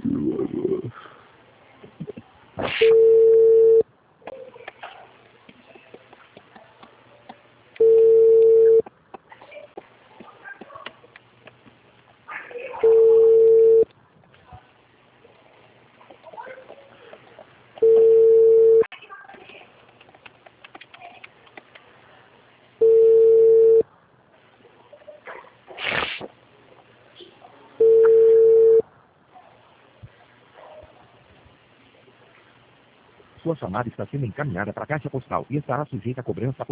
Sua chamada está sendo encaminhada para a caixa postal e estará sujeita a cobrança